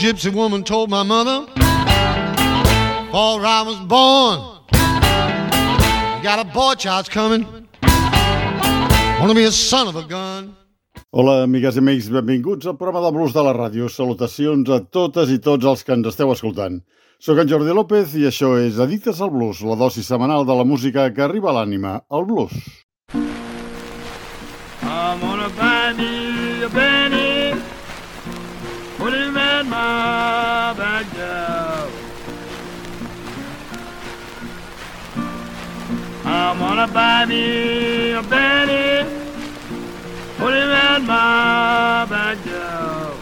gypsy woman told my mother, before I was born, you got a boy child's coming, wanna be a son of a gun. Hola, amigues i amics, benvinguts al programa del blues de la ràdio. Salutacions a totes i tots els que ens esteu escoltant. Soc en Jordi López i això és Addictes al Blues, la dosi setmanal de la música que arriba a l'ànima, el blues. I'm gonna buy me a penny, put him in my backyard. I'm gonna buy me a penny, put him in my backyard.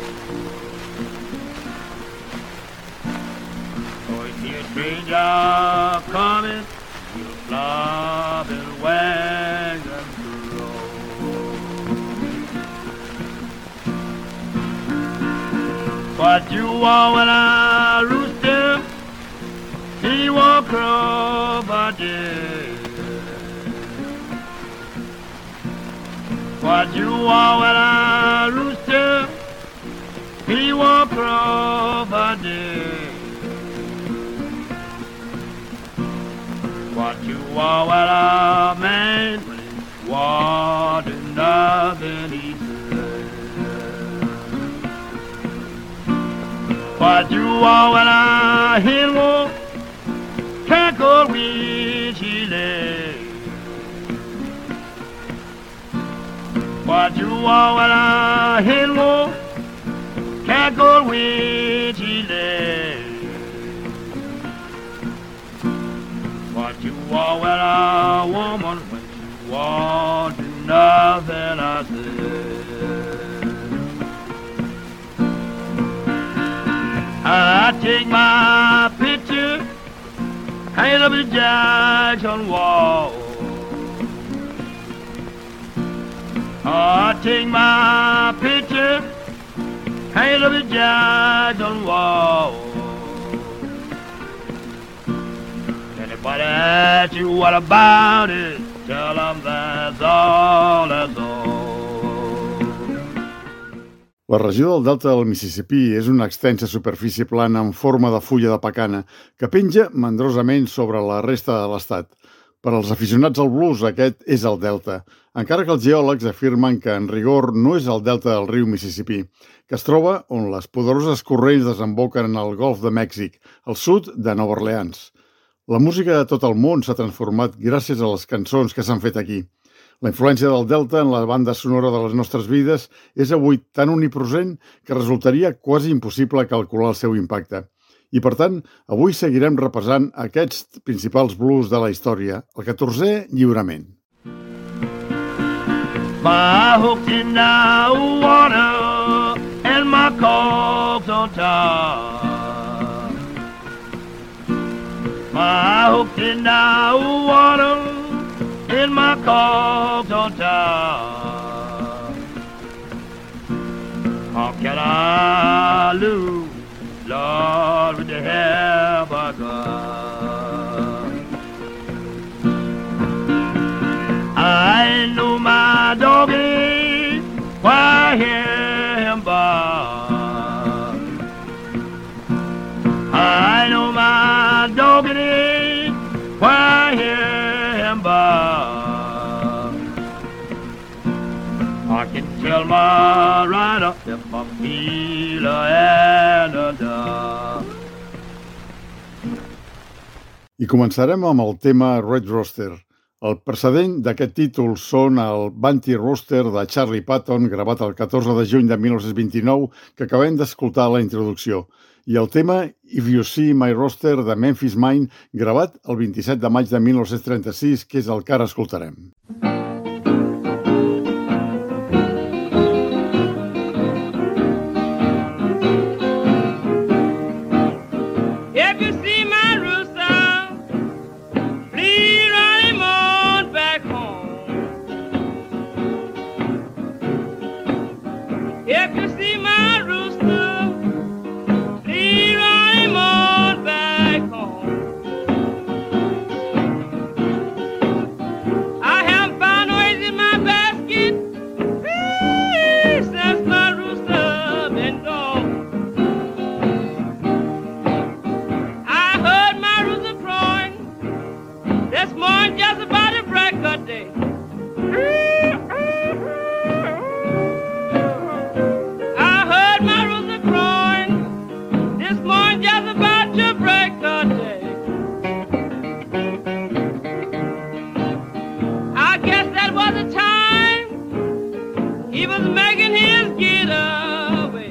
Oh, you see a stranger coming, you'll flop and wag and roll. What you want when I roost him, he won't crow but day. What you want when I roost him, he won't crow but day. What you want when a man when he's wanting nothing he says. What you want when a hen won't cackle when she lays. What you want when a hen won't cackle when she lays. What you want when a woman when she wants nothing I say. I take my picture, hang it up in Jackson wall. I take my picture, hang it up in Jackson wall. Anybody ask you what about it, tell them that's all, that's all. La regió del delta del Mississipí és una extensa superfície plana en forma de fulla de pacana que penja mandrosament sobre la resta de l'estat. Per als aficionats al blues, aquest és el delta, encara que els geòlegs afirmen que en rigor no és el delta del riu Mississipí, que es troba on les poderoses corrents desemboquen en el Golf de Mèxic, al sud de Nova Orleans. La música de tot el món s'ha transformat gràcies a les cançons que s'han fet aquí. La influència del delta en la banda sonora de les nostres vides és avui tan omnipresent que resultaria quasi impossible calcular el seu impacte. I, per tant, avui seguirem repassant aquests principals blues de la història, el 14è lliurament. My hook's in the water and my cork's on top. My hook's in the water and my cork's on top. How can I lose, Lord, with the help I got? I know my doggy, why hear him bark? I know my doggy, why hear him bark? I can tell my rider if I feel a and a dog. I començarem amb el tema Red Rooster. El precedent d'aquest títol són el Bunty Rooster de Charlie Patton, gravat el 14 de juny de 1929, que acabem d'escoltar a la introducció, i el tema If You See My Rooster de Memphis Mine, gravat el 27 de maig de 1936, que és el que ara escoltarem. If you see my rooster, please run him on back home. I That was the time he was making his getaway.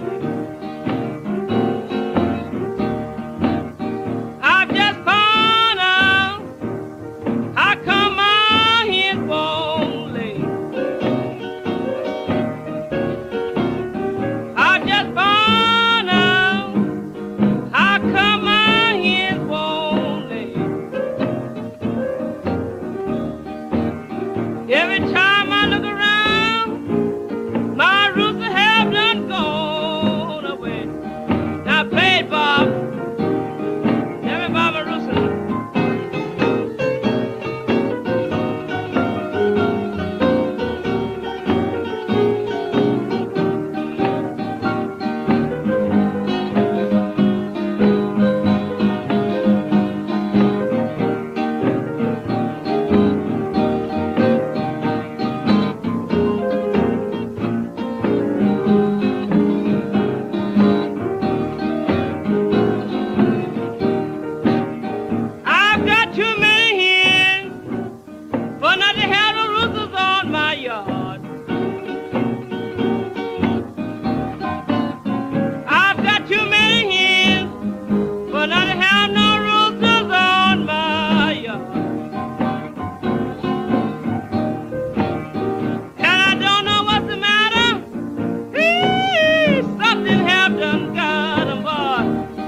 I've just found out how come my hen won't lay. I've just found out how come my hen won't lay. Every time I look around, my rooster have done gone away. Now play it, Bob. Tell me about my rooster. I've got too many hens for not to have no roosters on my yard. I've got too many hens for not to have no roosters on my yard. And I don't know what's the matter. Something have done got 'em, boy.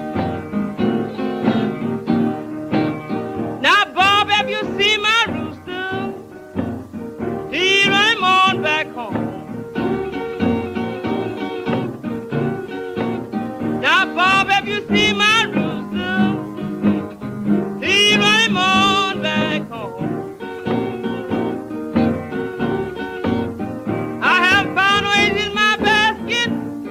Now, Bob, have you seen my rooster? He run him on back home. Now, Bob, have you seen my rooster? He run him on back home. I have found ways in my basket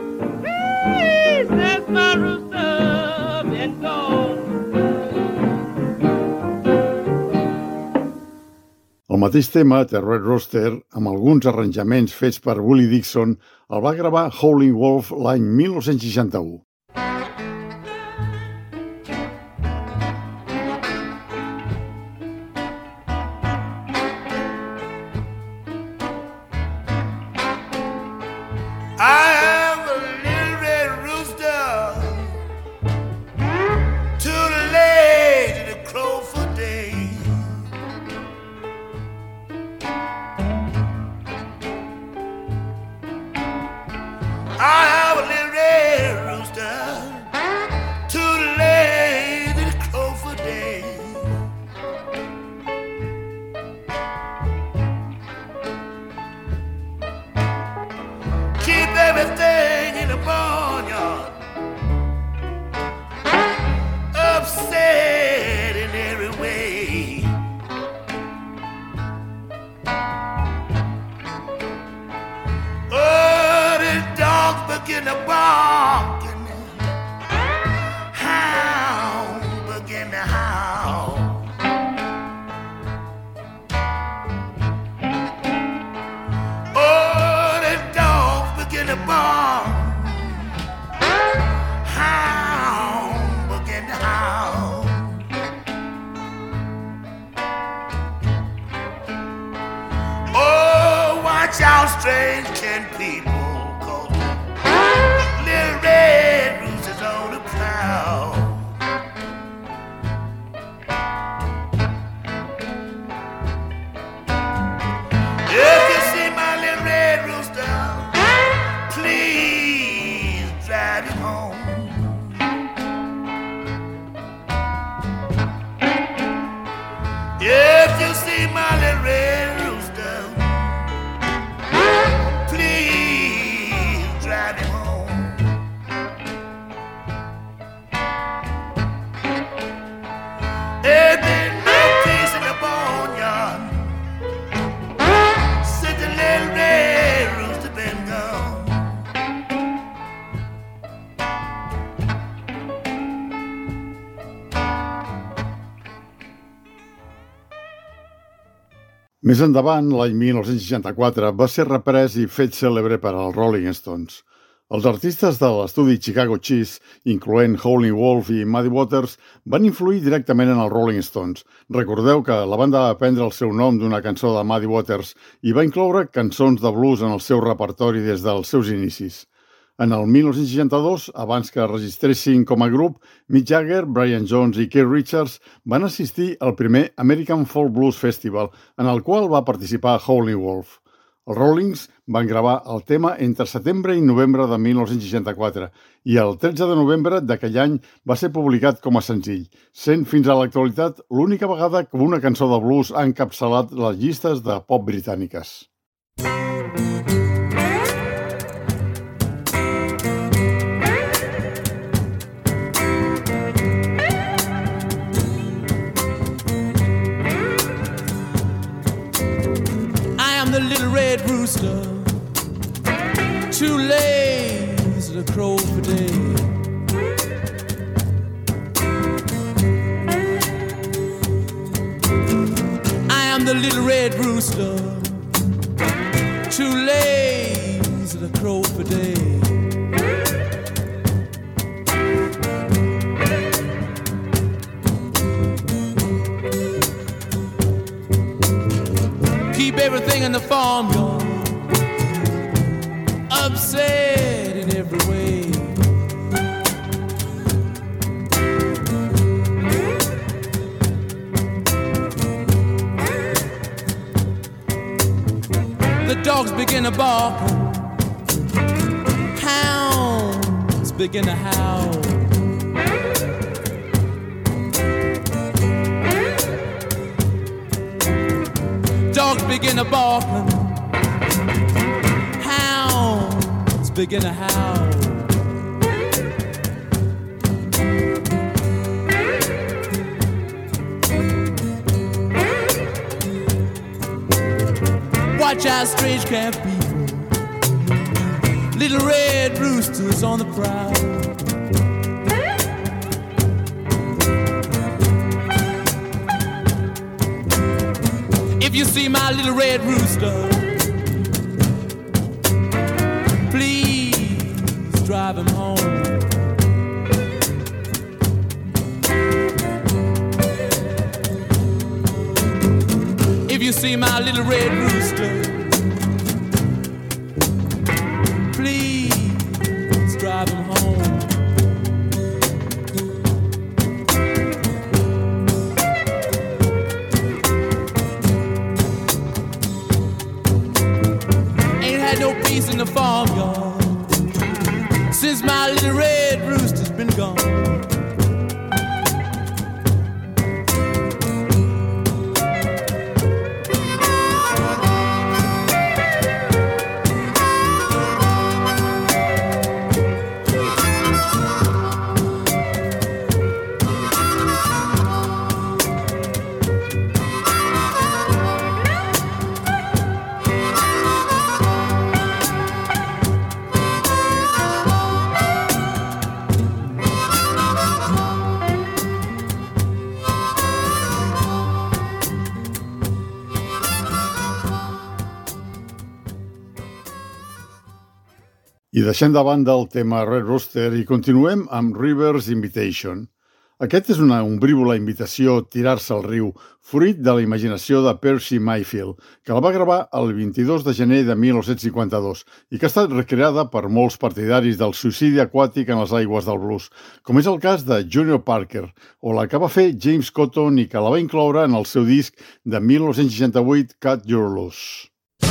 since my rooster been gone. El mateix tema, The Red Rooster, amb alguns arranjaments fets per Willie Dixon, el va gravar Howlin' Wolf l'any 1961. I have a little red rooster, too late to crow for day. I have a little red rooster, too late to crow for day. Keep everything in the barnyard upset in every way. Oh, the dogs begin to bark and the hounds begin to howl. Oh, the dogs begin to bark, hounds begin to howl. Oh, watch out, strange kin people, 'cause little red roosters on the prowl. If you see my little red rooster, please drive him home. If you see my little red rooster, please drive him home. There been no peace in the barnyard since the little red rooster been gone. Més endavant, l'any 1964, va ser reprès i fet cèlebre per als Rolling Stones. Els artistes de l'estudi Chicago Cheese, incloent Howlin' Wolf i Muddy Waters, van influir directament en els Rolling Stones. Recordeu que la banda va prendre el seu nom d'una cançó de Muddy Waters i va incloure cançons de blues en el seu repertori des dels seus inicis. En el 1962, abans que es registressin com a grup, Mick Jagger, Brian Jones i Keith Richards van assistir al primer American Folk Blues Festival, en el qual va participar Howlin' Wolf. Els Rollings van gravar el tema entre setembre i novembre de 1964 i el 13 de novembre d'aquell any va ser publicat com a senzill, sent fins a l'actualitat l'única vegada que una cançó de blues ha encapçalat les llistes de pop britàniques. The little red rooster, too lazy to crow for day. I am the little red rooster, too lazy to crow for day. Keep everything in the farmyard upset in every way. The dogs begin to bark, hounds begin to howl. Dogs begin to bark and hounds begin to howl. Watch out, strange camp people, little red roosters on the prowl. If you see my little red rooster, please drive him home. If you see my little red rooster, please drive him home. In the farmyard since my little red rooster's been gone. I deixem de banda el tema Red Rooster i continuem amb River's Invitation. Aquest és una ombrívola invitació a tirar-se al riu, fruit de la imaginació de Percy Mayfield, que la va gravar el 22 de gener de 1952 i que ha estat recreada per molts partidaris del suïcidi aquàtic en les aigües del blues, com és el cas de Junior Parker, o la que va fer James Cotton i que la va incloure en el seu disc de 1968, Cut Your Loose.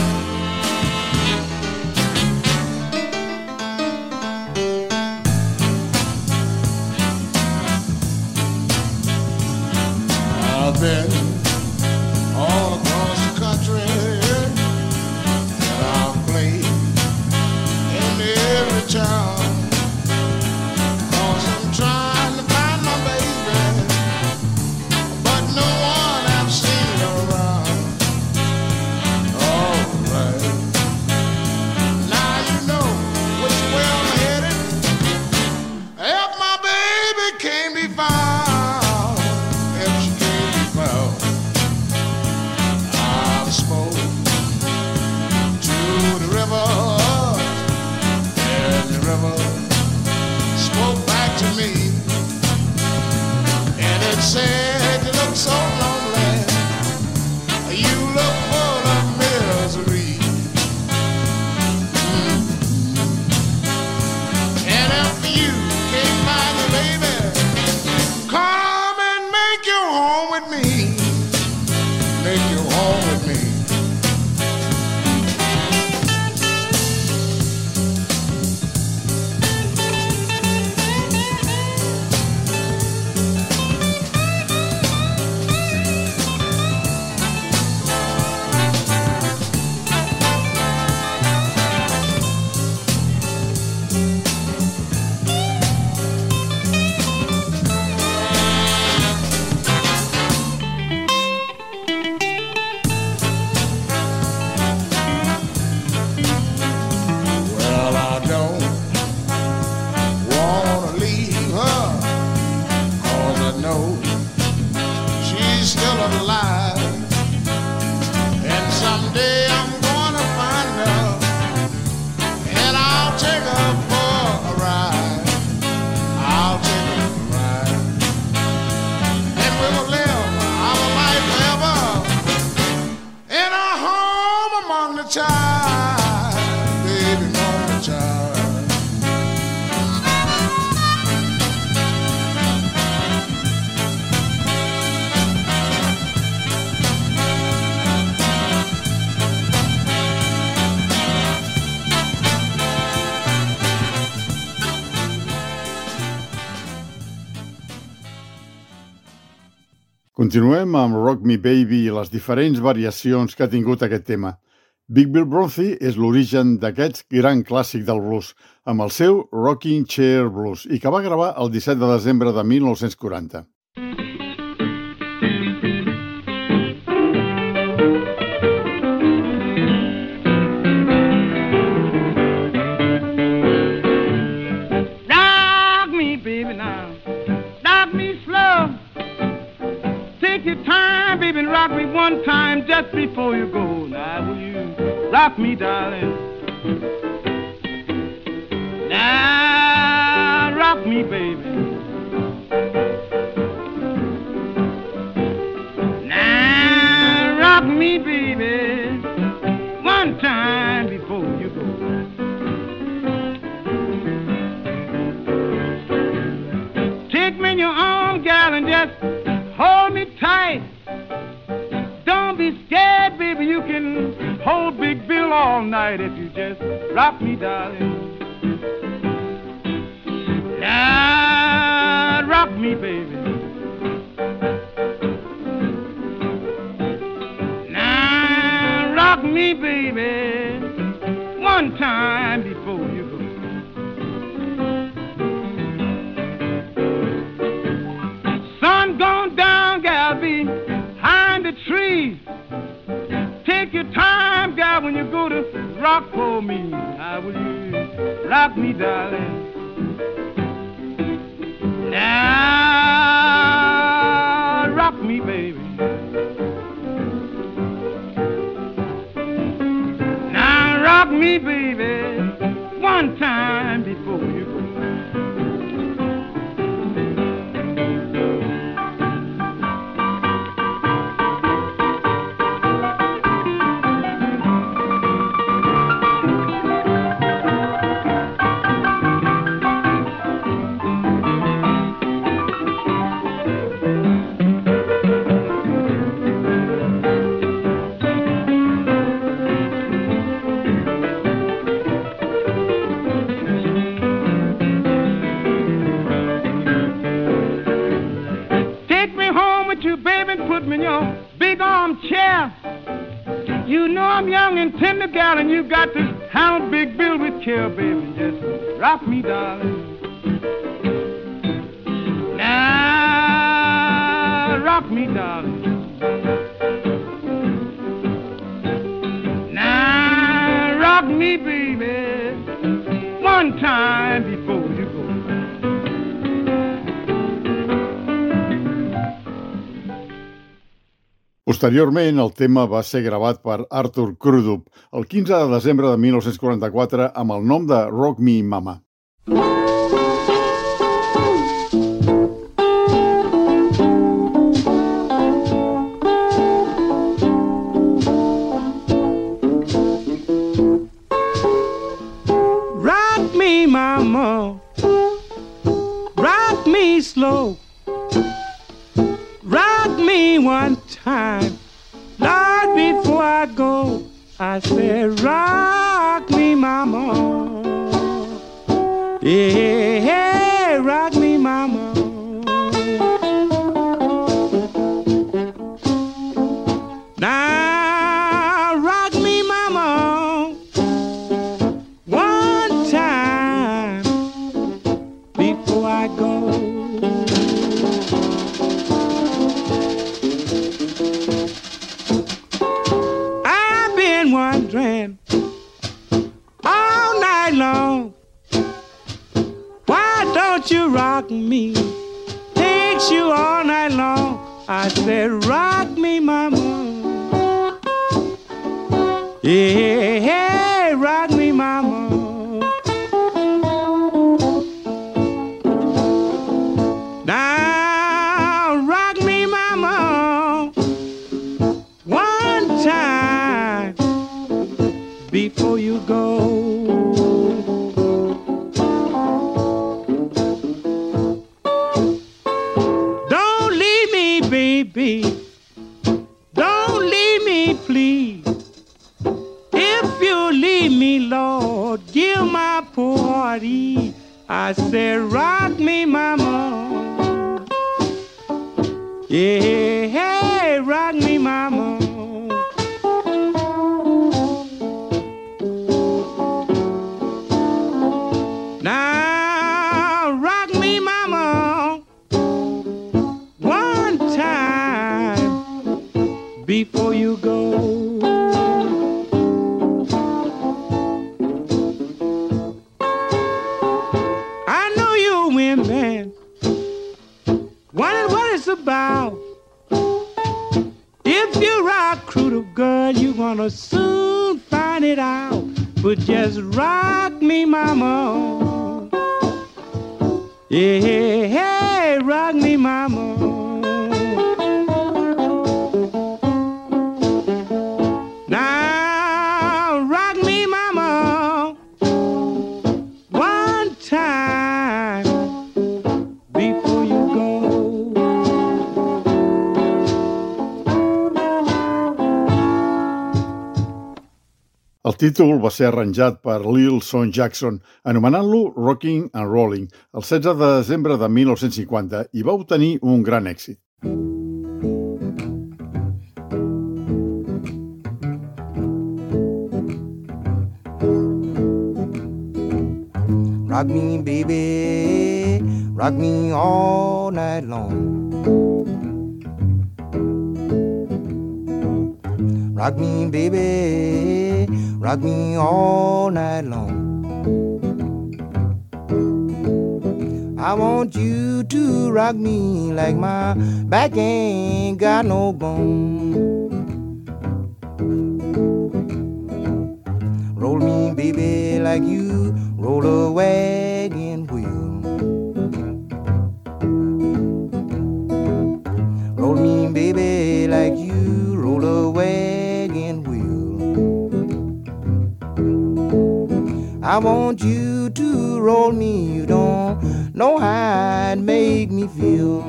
I've been all across the country, and I've played in every town, 'cause I'm trying to find my baby, but no one I've seen around. All right, now you know which way I'm headed. If my baby can't be found, if she can't be found, child, baby, normal child. Continuem amb Rock Me Baby i les diferents variacions que ha tingut aquest tema. Big Bill Bronzy és l'origen d'aquest gran clàssic del blues, amb el seu Rocking Chair Blues, i que va gravar el 17 de desembre de 1940. Rock me, baby, now. Rock me slow. Take your time, baby, and rock me one time just before you go. Now, will you rock me, darling? Now, rock me, baby. Now, rock me, baby, one time before you go. Take me in your arms, gal, and just hold me tight. Don't be scared, baby. You can hold Big Bill all night if you just rock me, darling. Now, rock me, baby. Now, rock me, baby, one time before you go. Sun gone down, gal, behind the trees. Take your time, gal, when you go to rock for me. Now, will you rock me, darling? Now, rock me, baby. Now, rock me, baby, one time before you go. You know I'm young and tender, gal, and you got to handle Big Bill with care, baby. Just rock me, darling. Now, rock me, darling. Now, rock me, baby, one time before you go. Posteriorment, el tema va ser gravat per Arthur Crudup el 15 de desembre de 1944 amb el nom de Rock Me Mama. Rock me, mama, rock me slow, rock me one time, Lord, before I go, I said, rock me, mama, yeah, rock me, mama. Now, rock me, mama, one time, before I go. Wondering all night long, why don't you rock me? Takes you all night long. I said, rock me, mama. Yeah, rock me, mama. Now, rock me, mama, one time before you go. Don't leave me, baby. Don't leave me, please. If you leave me, Lord, give my poor heart ease. I said, rock me, mama. Yeah, hey, rock me, mama. Now, rock me, mama, one time before you go. About if you rock crude girl, you're gonna soon find it out. But just rock me, mama. Yeah, hey, rock me, mama. Now, rock me, mama, one time before you go. El títol va ser arranjat per Lil Son Jackson, anomenant-lo Rocking and Rolling, el 16 de desembre de 1950, i va obtenir un gran èxit. Rock me, baby, rock me all night long. Rock me, baby, rock me all night long. I want you to rock me like my back ain't got no bone. Roll me, baby, like you roll a wagon wheel. Roll me, baby, like you roll a wagon wheel. I want you to roll me, you don't know how it make me feel.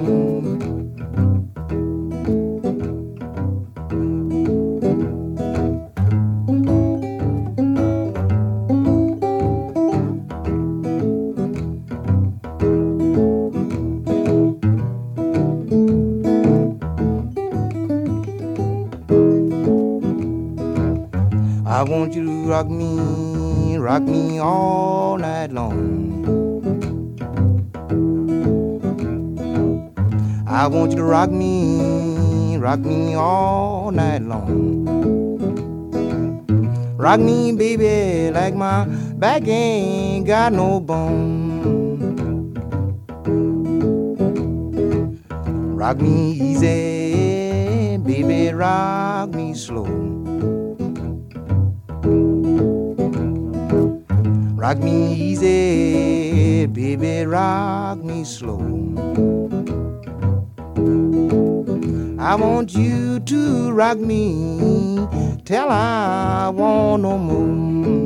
I want you to rock me all night long. I want you to rock me all night long. Rock me, baby, like my back ain't got no bone. Rock me easy, baby, rock me slow. Rock me easy, baby, rock me slow. I want you to rock me till I want no more.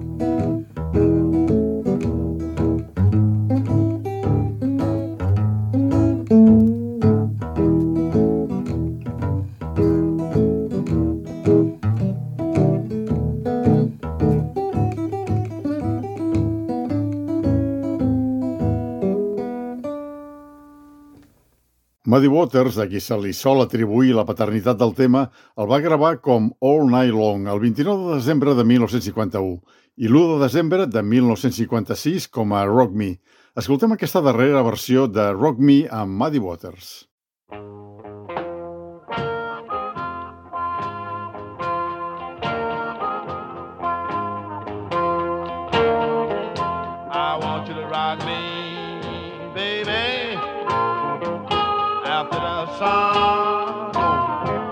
Muddy Waters, a qui se li sol atribuir la paternitat del tema, el va gravar com All Night Long el 29 de desembre de 1951 i l'1 de desembre de 1956 com a Rock Me. Escoltem aquesta darrera versió de Rock Me amb Muddy Waters. I want you to rock me, baby, after the sun goes.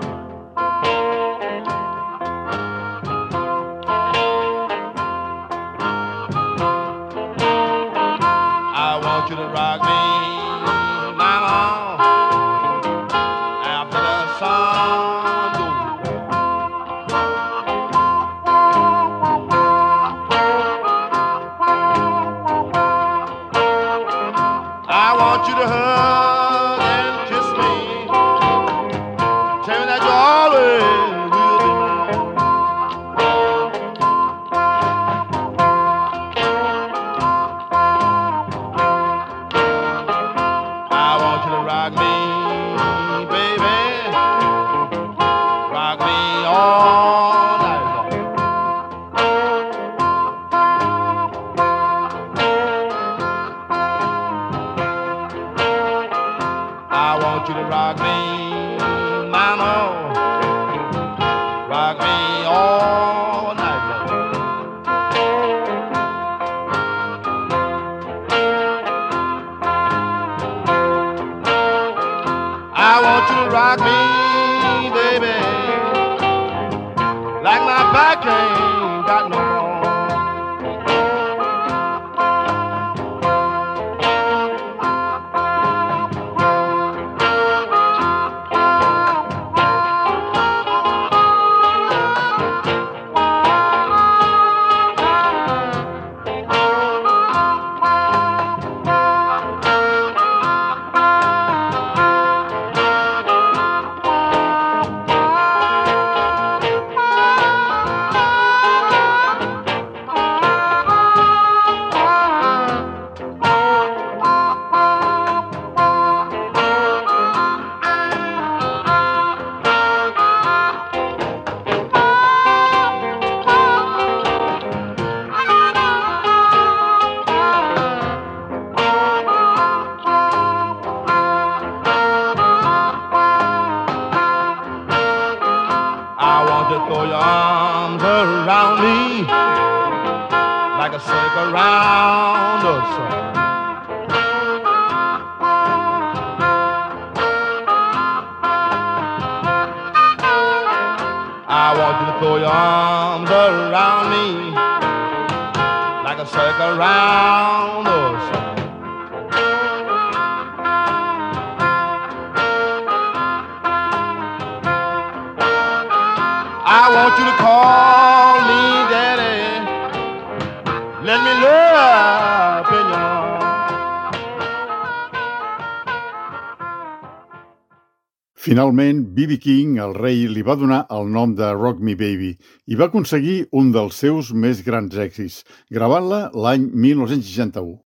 I want you to rock me, mama, after the sun goes. me all night long. I want you to rock me, baby, like my back ain't got no bone. Throw your arms around me like a circle around the sun. I want you to throw your arms around me like a circle around the sun. I want you to call me daddy. Let me love in your arms. Finalment, B.B. King, el rei, li va donar el nom de Rock Me Baby i va aconseguir un dels seus més grans èxits, gravant-la l'any 1961.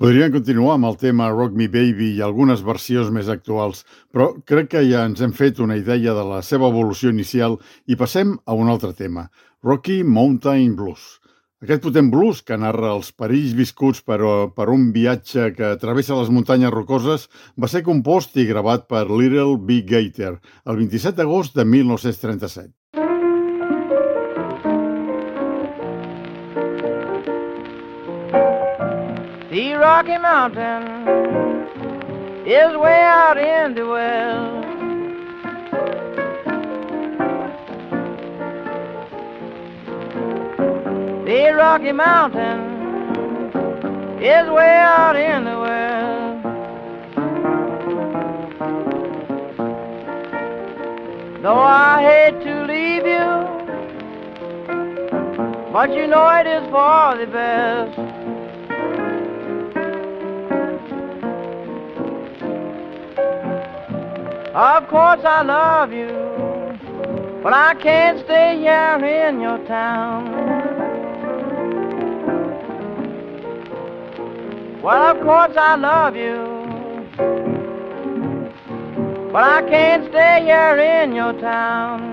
Podríem continuar amb el tema Rock Me Baby i algunes versions més actuals, però crec que ja ens hem fet una idea de la seva evolució inicial i passem a un altre tema, Rocky Mountain Blues. Aquest potent blues, que narra els perills viscuts per un viatge que travessa les muntanyes rocoses, va ser compost i gravat per Little Big Gator el 27 d'agost de 1937. The Rocky Mountain is way out in the west. The Rocky Mountain is way out in the west. Though I hate to leave you, but you know it is for the best. Of course I love you, but I can't stay here in your town. Well, of course I love you, but I can't stay here in your town.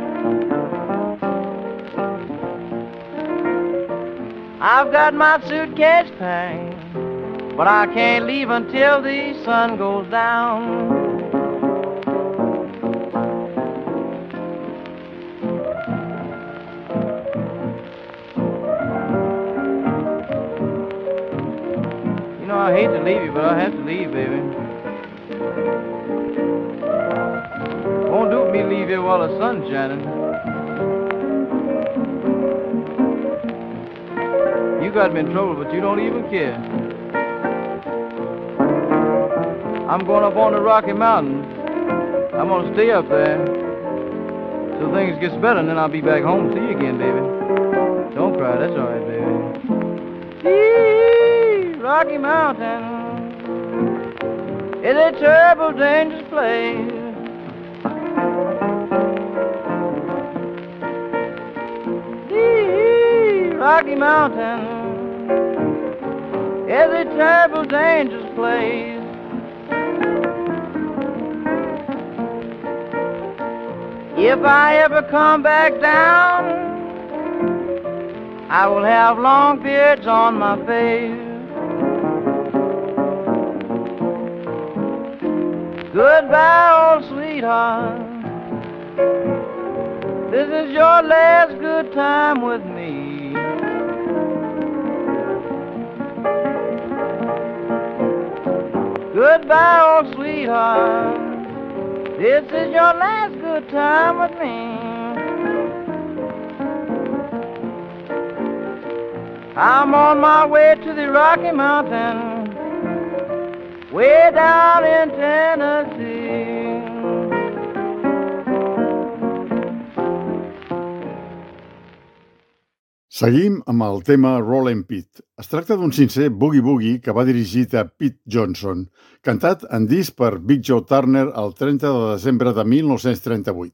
I've got my suitcase packed, but I can't leave until the sun goes down. I hate to leave you, but I have to leave, baby. Won't do me leave here while the sun's shining. You got me in trouble, but you don't even care. I'm going up on the Rocky Mountains. I'm going to stay up there till things gets better, and then I'll be back home to see you again, baby. Don't cry, that's all right, baby. Rocky Mountain is a terrible, dangerous place. Rocky Mountain is a terrible, dangerous place. If I ever come back down, I will have long beards on my face. Goodbye, old sweetheart. This is your last good time with me. Goodbye, old sweetheart. This is your last good time with me. I'm on my way to the Rocky Mountain, way down in Tennessee. Seguim amb el tema Rollin' Pete. Es tracta d'un sincer boogie-boogie que va dirigit a Pete Johnson, cantat en disc per Big Joe Turner el 30 de desembre de 1938.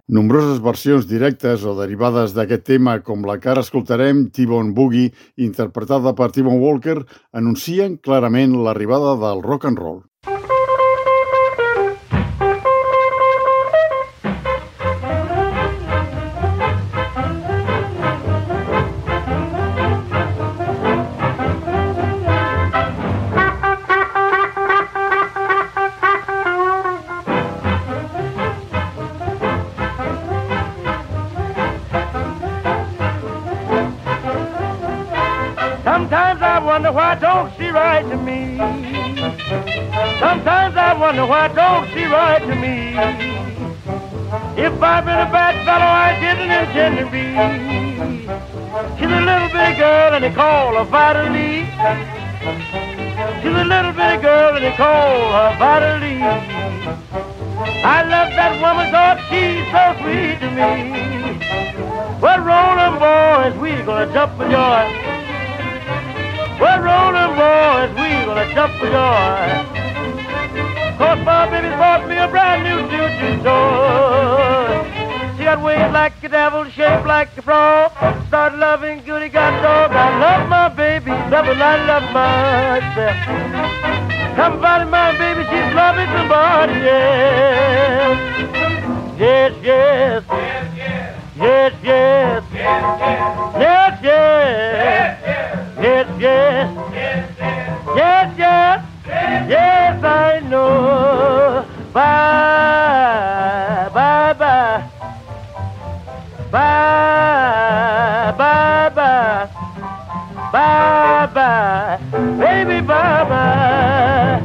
Nombroses versions directes o derivades d'aquest tema, com la que ara escoltarem, T-Bone Boogie, interpretada per T-Bone Walker, anuncien clarament l'arribada del rock and roll. Sometimes I wonder why don't she write to me. Sometimes I wonder why don't she write to me. If I've been a bad fellow, I didn't intend to be. She's a little bitty girl and they call her Vitalee. She's a little bitty girl and they call her Vitalee. I love that woman, cause she's so sweet to me. Well, rolling boys, we gonna jump for joy. Well, rolling boys, we gonna jump for joy. Cause my baby bought me a brand new choo-choo toy. She got wings like a devil, shaped like a frog. Start loving goody got dog. I love my baby, loving I love myself. Somebody, my baby, she's loving somebody else. Yes, yes. Yes, yes. Yes, yes. Yes, yes. Yes, yes. Yes, I know. Bye, bye, bye. Bye, bye, bye. Bye, bye. Baby, bye, bye.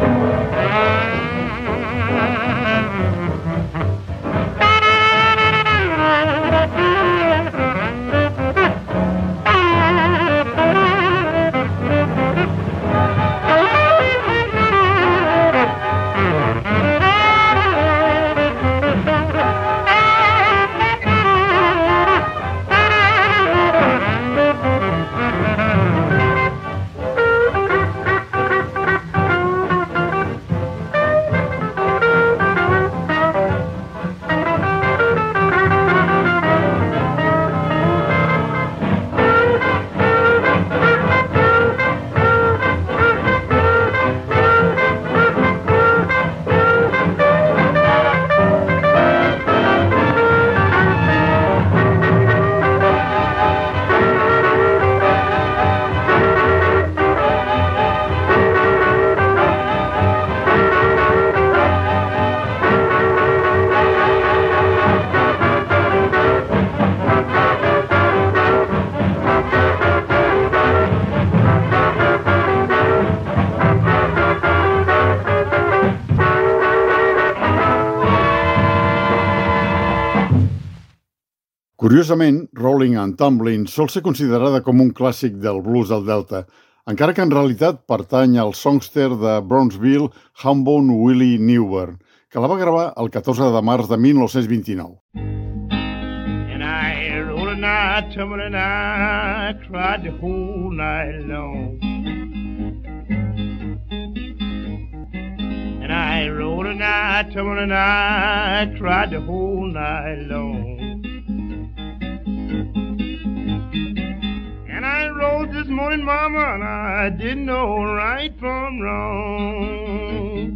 Curiosament, Rolling and Tumbling sol ser considerada com un clàssic del blues del Delta, encara que en realitat pertany al songster de Brownsville, Hambone Willie Newburn, que la va gravar el 14 de març de 1929. And I rolled a night, tumbling, and I cried the whole night long. And I rolled a night, tumbling, and I cried the whole night long. And I rose this morning, mama, and I didn't know right from wrong.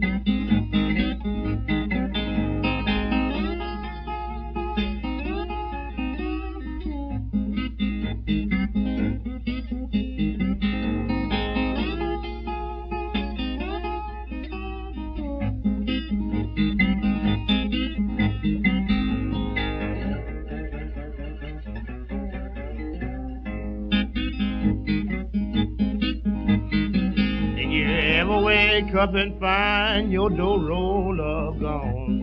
Wake up and find your dough roller gone.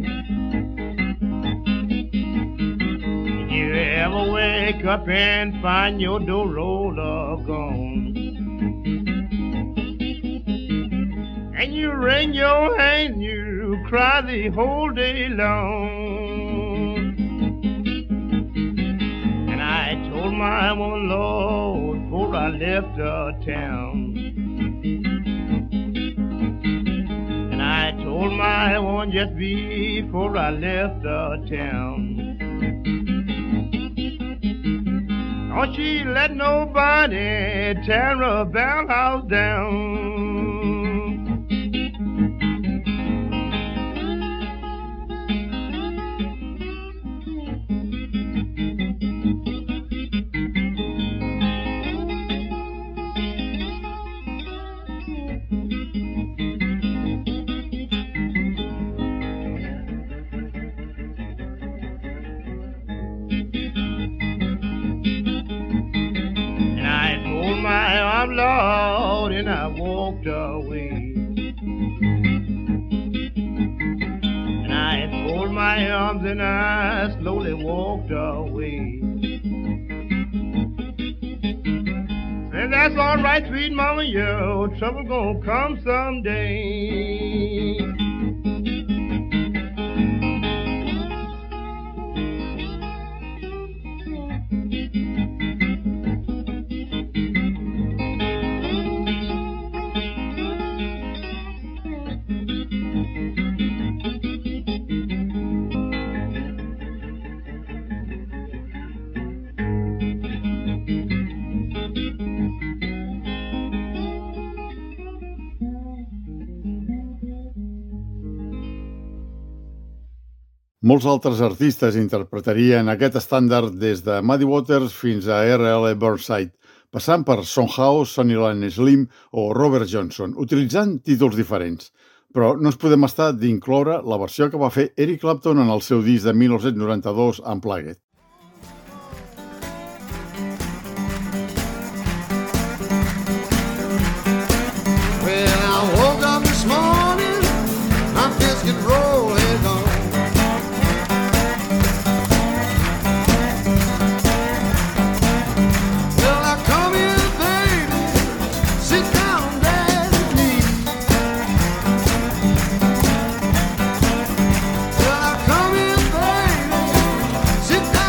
Did you ever wake up and find your dough roller gone? And you wring your hand, you cry the whole day long. And I told my woman, Lord, before I left town, told my woman just before I left the town. Don't she let nobody tear her bell house down. I'm Lord, and I walked away. And I folded my arms and I slowly walked away. And that's all right, sweet mama, your trouble gonna come someday. Molts altres artistes interpretarien aquest estàndard des de Muddy Waters fins a R.L. Burnside, passant per Son House, Sonnyland Slim o Robert Johnson, utilitzant títols diferents. Però no ens podem estar d'incloure la versió que va fer Eric Clapton en el seu disc de 1992, Unplugged. Well, I woke up this morning, my biscuit roll is gone. Sit down.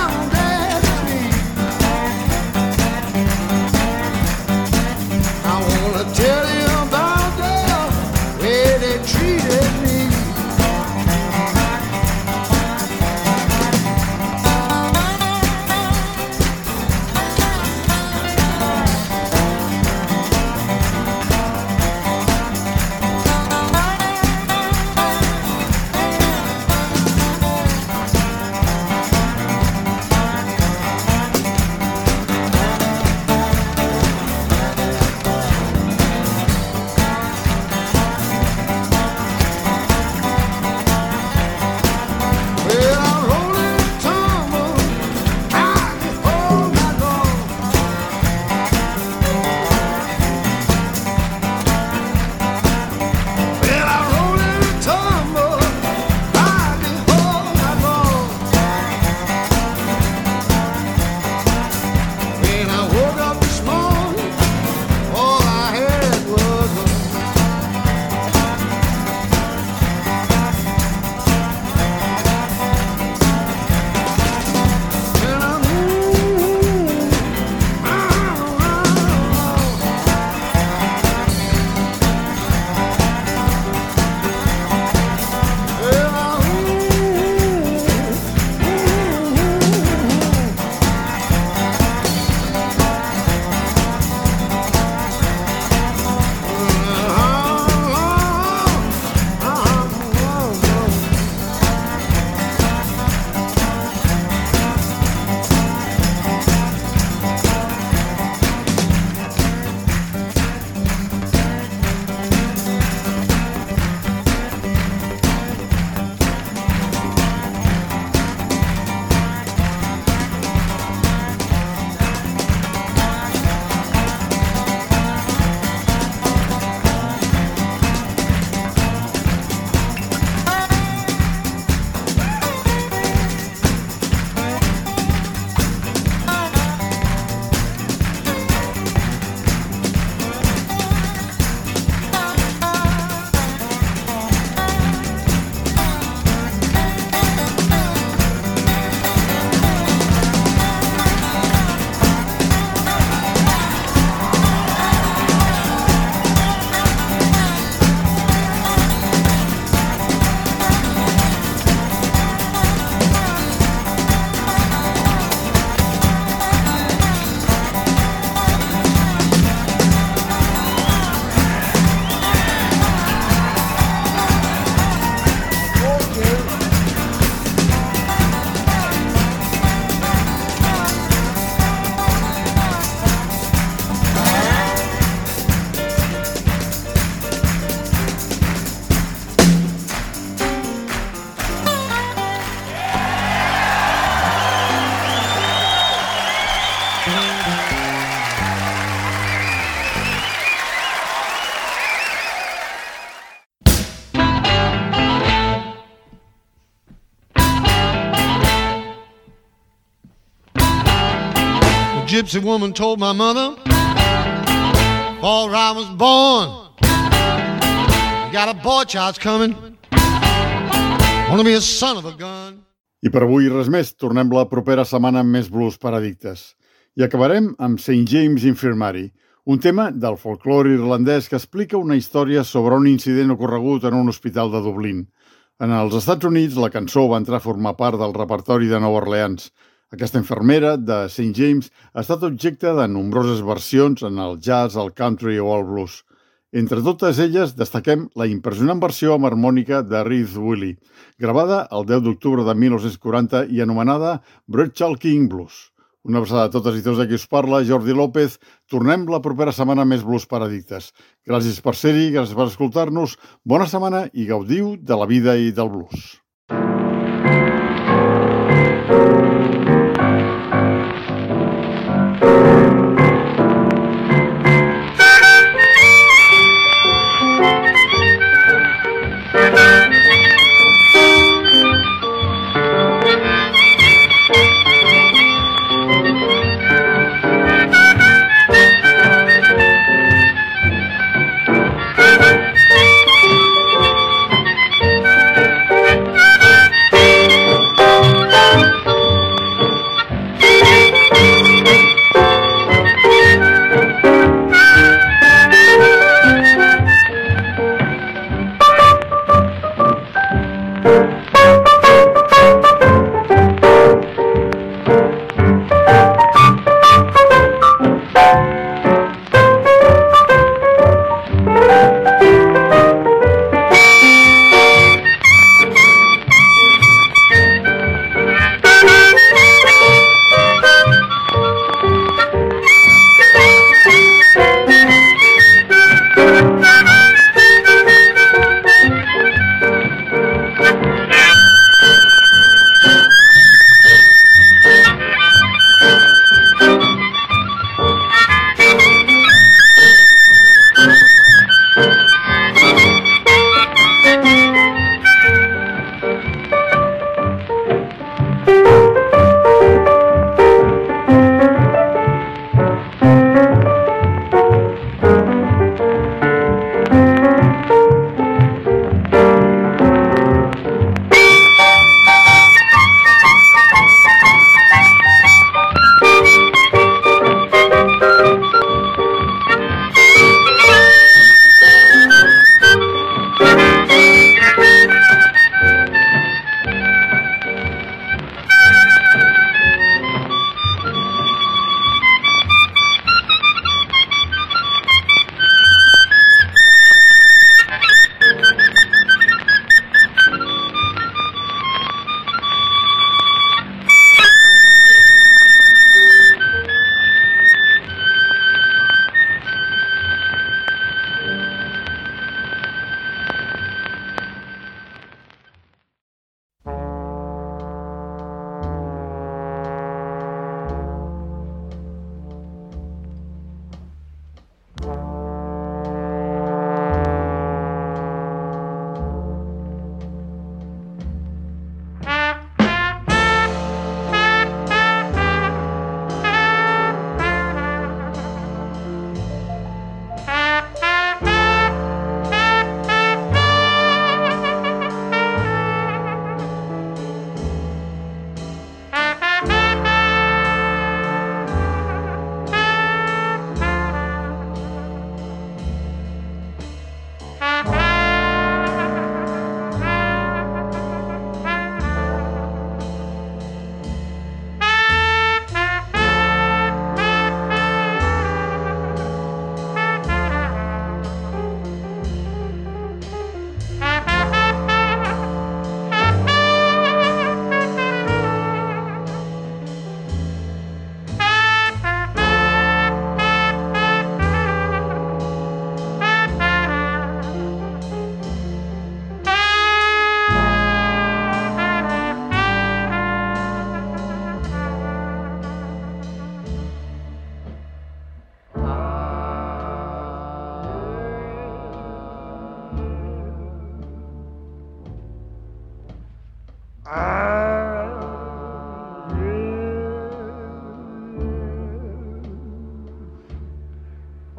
gypsy woman told my mother before I was born, you got a boy child's coming, wanna be a son of a gun. I per avui res més, tornem la propera setmana amb més blues per addictes. I acabarem amb St. James Infirmary, un tema del folklore irlandès que explica una història sobre un incident ocorregut en un hospital de Dublín. En els Estats Units, la cançó va entrar a formar part del repertori de Nova Orleans. Aquesta infermera de St. James ha estat objecte de nombroses versions en el jazz, el country o el blues. Entre totes elles destaquem la impressionant versió amb harmònica de Ruth Willey, gravada el 10 d'octubre de 1940 i anomenada Bradshaw King Blues. Una abraçada a totes i tots de qui us parla, Jordi López. Tornem la propera setmana més blues per addictes. Gràcies per ser-hi, gràcies per escoltar-nos, bona setmana i gaudiu de la vida i del blues.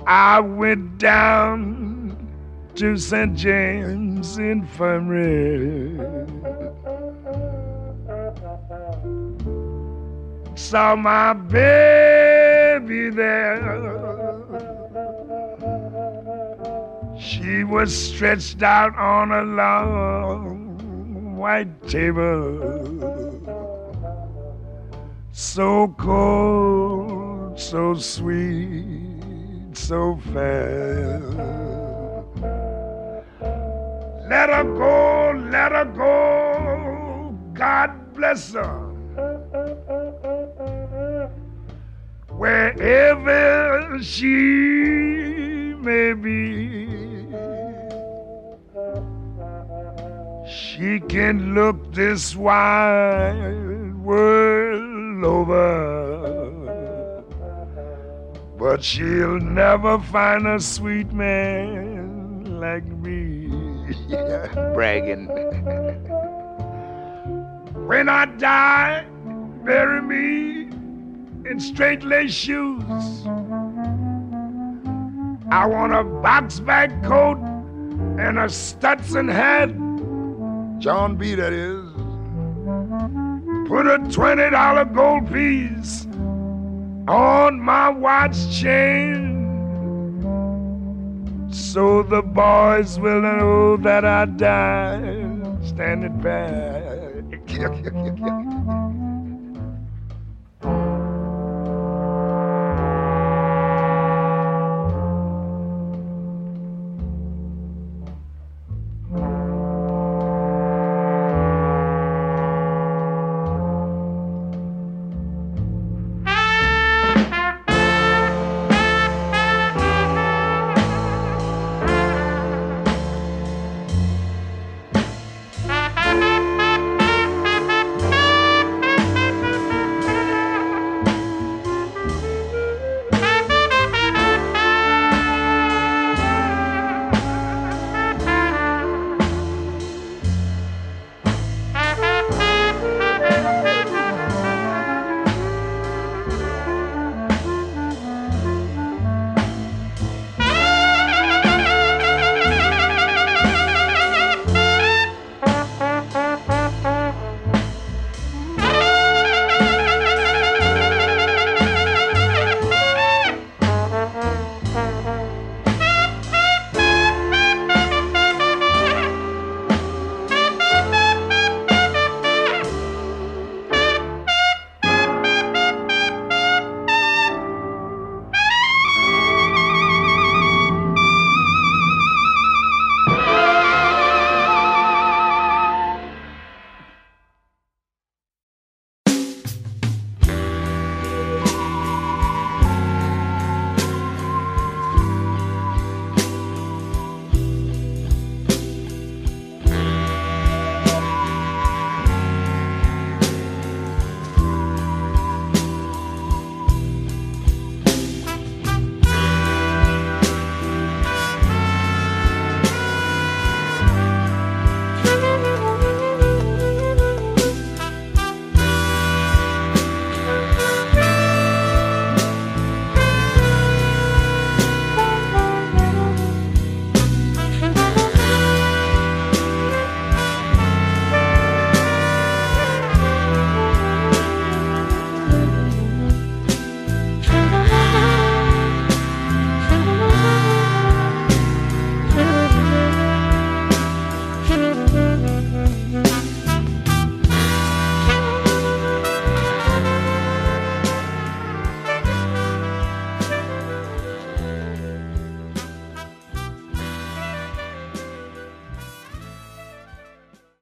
I went down to St. James Infirmary. Saw my baby there. She was stretched out on a long white table. So cold, so sweet, so fair. Let her go, God bless her. Wherever she may be, she can look this wide world over, but she'll never find a sweet man like me. Bragging. When I die, bury me in straight lace shoes. I want a box-back coat and a Stetson hat, John B. that is. Put a $20 gold piece on my watch chain, so the boys will know that I died standing back.